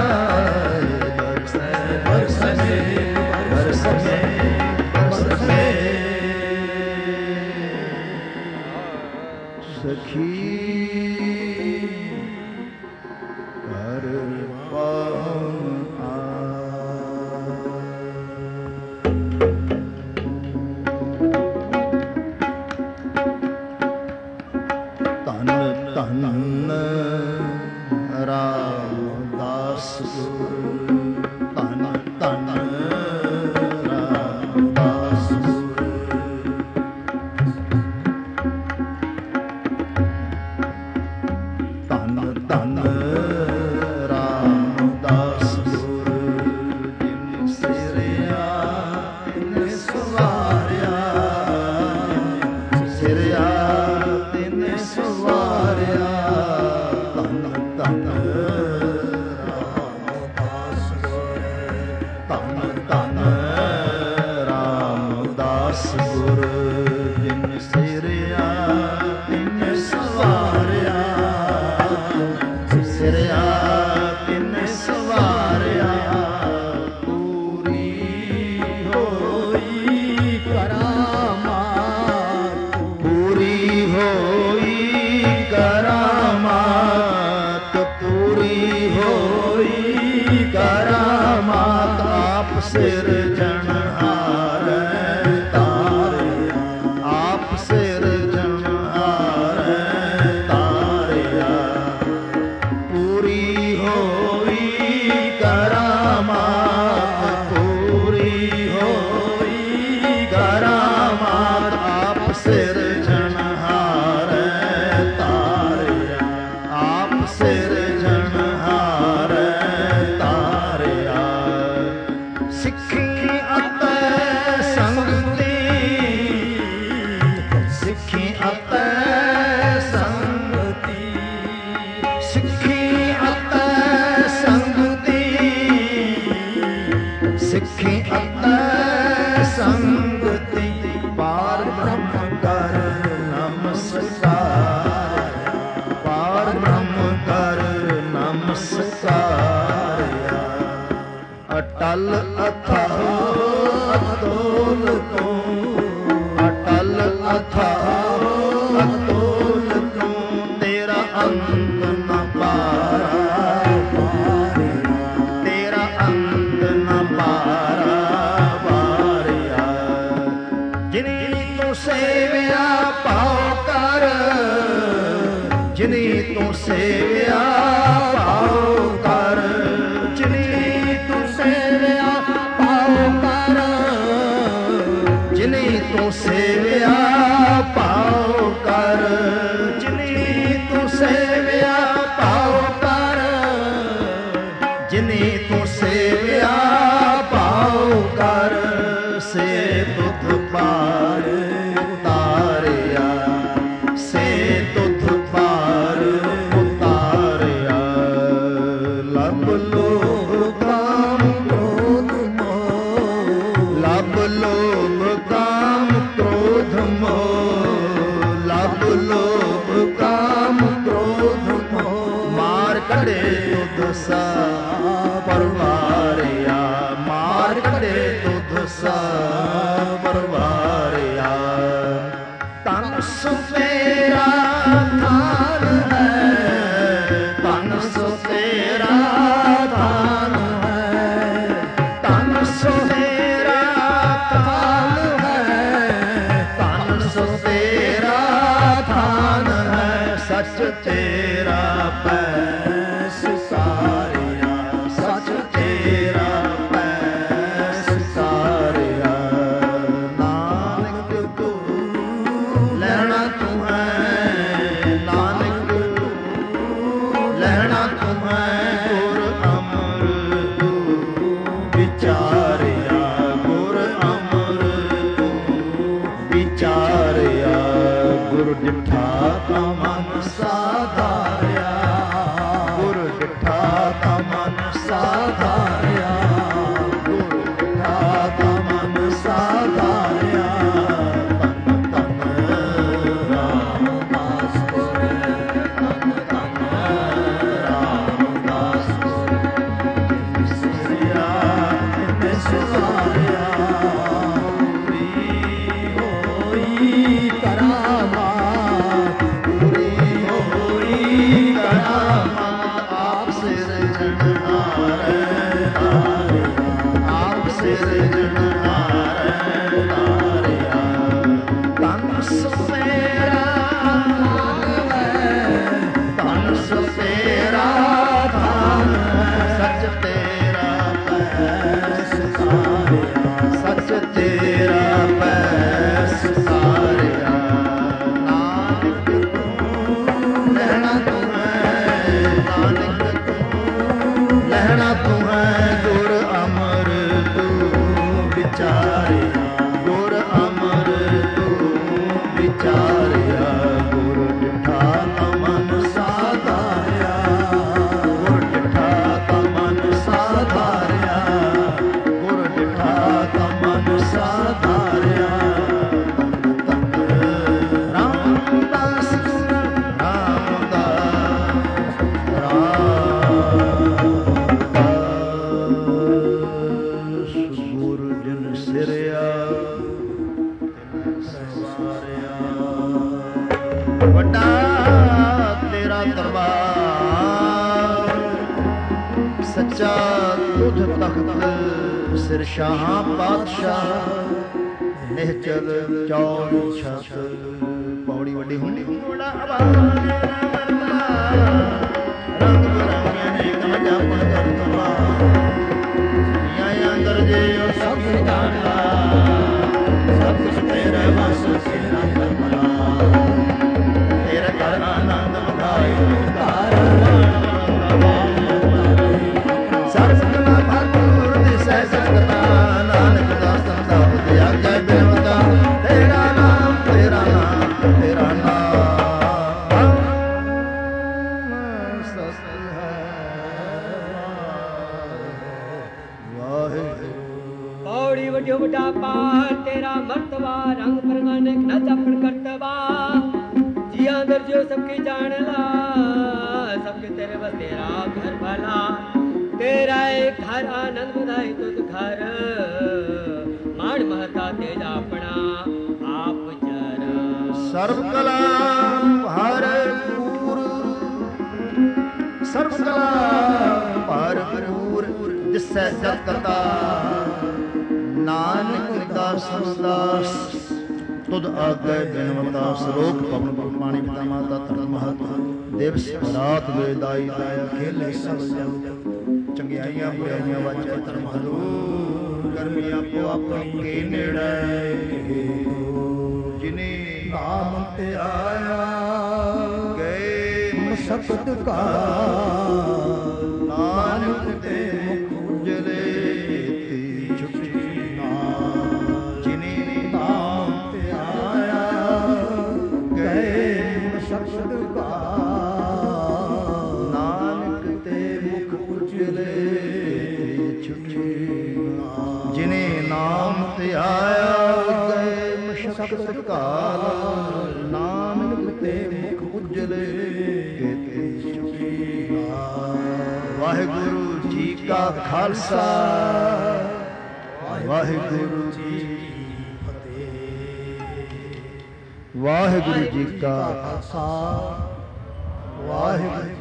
बरसे बरसे में बरसे में बरसे सखी घर पाऊँ तन तन रामदास गुरु तन तन रामदास गुरु तन तन रामदास गुरु जिन सिरिया तिन सवारिया सिरिया तिन सवारिया तन तन रामदास गुरु तन तन रामदास गुरु जिन सिरिया तिन सवारिया सिरिया तिन सवारिया पूरी होई करामात पूरी होई करामात पूरी होई करामात आप सिरजनहार तारिया आप सिरजनहार तारिया पूरी होई करामात पूरी होई करामात आप सिरजनहार तारिया आप सिरजनहार तारिया सिੱਖੀ ਅਤੇ ਸੰਗਤੀ ਸਿੱਖੀ ਅਤੇ ਸੰਗਤੀ ਸਿੱਖੀ ਅਤੇ ਸੰਗਤੀ ਸਿੱਖੀ ਅਤੇ ਸੰਗਤੀ ਪਾਰ ਬ੍ਰਹਮ ਕਰ ਨਮਸਕਾਰ ਪਾਰ ਬ੍ਰਹਮ ਕਰ ਨਮਸਕਾਰ ਅਟਲ ਅਥਾਹ ਅਤੋਲ ਤੋਂ ਅਟਲ ਅਥਾਹ अथाह अतुल तू, तेरा अंत न पारा, तेरा अंत न पारा वारिया। जिनी तू सेविया पाओ कर, जिनी तू सेविया पाओ कर, जिनी तू सेविया पाओ कर, जिनी तू सेविया पाओ कर, जिनी तू सेविया पाओ कर, जिनी तू सेविया पाओ कर, से तुध पार उतारिया, से तुध पार उतारिया। लब लोभ काम क्रोध मोह, लब लोभ काम क्रोध मोह, लब लोभ काम क्रोध मोह। मार कड़े तुध सा परवारिया, मार कड़े तुध सा परवारिया। तन सुतेरा थान है, तन सुतेरा थान है, तन सुतेरा थान है, तन सुतेरा थान है। सच तेरा पैस सारिया, सच तेरा पैस सारिया। नानक तू लहना तू है, नानक तू लहना तू है। गुर अमर तू विचारिया, गुर अमर तू विचारिया। गुर डिठा ता मन साधारिया, गुर डिठा ता मन साधारिया, गुर डिठा ता मन साधारिया। तन तन रामदास गुरे, तन तन रामदास गुरे। सिया ते सुधारिया, पूरी होई करामात, पूरी होई करामात। आप सिरजनहार तारिया, आप सिरजनहार तारिया। तन सुतेरा थान है, तन सुतेरा थान है। सच तेरा पैस सारिया, सच तेरा पैस सारिया। नानक तू लहना तू है, नानक तू लहना तू है। गुर अमर तू विचारिया, गुर अमर तू विचारिया। गुर डिठा ता मन साधारिया, गुर डिठा ता मन साधारिया, गुर डिठा ता मन साधारिया। तन तन रामदास गुर, रामदास रामदास। गुर जिन सिरिया सवारिया। ਵੱਡਾ ਤੇਰਾ ਦਰਬਾਰ, ਸੱਚਾ ਤੁਧ ਤਖਤ ਸਿਰ ਸ਼ਾਹ ਪਾਤਸ਼ਾਹ। ਨਿਹਚਲ ਚੌੜੀ ਛਤ, ਪੌੜੀ ਵੱਡੀ ਹੁੰਦੀ ਬੜਾ ਆਵਾਜ਼ ਰੰਗ ਬਰੰਗੇ ਨੇ ਕਮਜਾ ਪਣ ਕਰਤਵਾ। ਦੁਨੀਆ ਅੰਦਰ ਜੇ ਉਹ ਸਭ ਜਾਣਦਾ, ਸਭ ਕੁਛ ਤੇਰੇ ਵਸ ਤੇਰਾ ਕਰਮਲਾ। ਤੇਰੇ ਘਰ ਆਨੰਦ ਵਧਾਈ ਧਾਰ ਸਰਸਤਨਾ ਭਰਪੂਰ ਦਿਸੈ ਸਤਨਾ। ਨਾਨਕ ਦਾਸ ਸੰਦਾ ਉਦਿਆ ਜੈ ਬੇਵਤਾ। ਤੇਰਾ ਨਾਮ ਤੇਰਾ ਨਾਮ ਤੇਰਾ ਨਾਮ ਸਤ ਹੈ। ਵਾਹਿਗੁਰੂ। ਪੌੜੀ ਵੱਡਿਓ ਵੱਡਾ ਪਾਰ ਤੇਰਾ ਮਰਤਬਾ। ਰੰਗ ਪ੍ਰਗਾਨੇ ਨਾ ਚਾਪਣ ਕਰਤਵਾ। जिया अंदर जो सबकी जान ला, सबके तेरे बस तेरा घर भला। तेरा एक घर आनंद बधाई तुझ घर। माण महता तेजा अपना आप जर। ਸਰਬ ਕਲਾ ਭਰਪੂਰ ਸਰਬ ਕਲਾ ਭਰਪੂਰ ਜਿਸੈ ਜਤ ਕਰਤਾ ਨਾਨਕ ਦਾਸ ਦਾਸ ਤੁਧ ਆਗੇ ਬਿਨਵਤਾ ਸ਼ਲੋਕ ਪਵਨ ਪਾਣੀ ਪਿਤਾ ਮਾਤਾ ਧਰਮ ਮਹਤ ਦਿਵਸ ਰਾਤ ਵੇਦਾਈ ਦਾਇਆ ਖੇਲੇ ਸਭ ਜਗ ਚੰਗਿਆਈਆਂ ਬੁਰਾਈਆਂ ਵਾਚੈ ਧਰਮ ਹਦੂਰ ਕਰਮੀ ਆਪੋ ਆਪਣੀ ਕੇ ਨੇੜੇ ਜਿਨੇ ਨਾਮ ਤੇ ਆਇਆ ਗਏ ਮਸਕਤ ਕਾ ਨਾਨਕ ਤੇ ਮੁਖ ਉਜਲੇ ਤੀ ਛੁਟੀ ਨਾਮ ਜਿਨੇ ਨਾਮ ਤੇ ਆਇਆ ਗਏ ਮਸਕਤ ਕਾ ਨਾਨਕ ਤੇ ਮੁਖ ਉਜਲੇ ਤੀ ਛੁਟੀ ਜਿਨੇ ਨਾਮ ਤੇ ਆਇਆ ਗਏ ਮਸਕਤ ਕਾਲ ਨਾਨਕ ਤੇ ਮੁਖ ਉਜਲੇ ਤੇ ਛੁਟੀ ਵਾਹਿਗੁਰੂ ਜੀ ਕਾ ਖਾਲਸਾ ਵਾਹਿਗੁਰੂ ਜੀ ਕੀ ਫਤਿਹ ਵਾਹਿਗੁਰੂ ਜੀ ਕਾ ਖਾਲਸਾ ਵਾਹਿਗੁਰੂ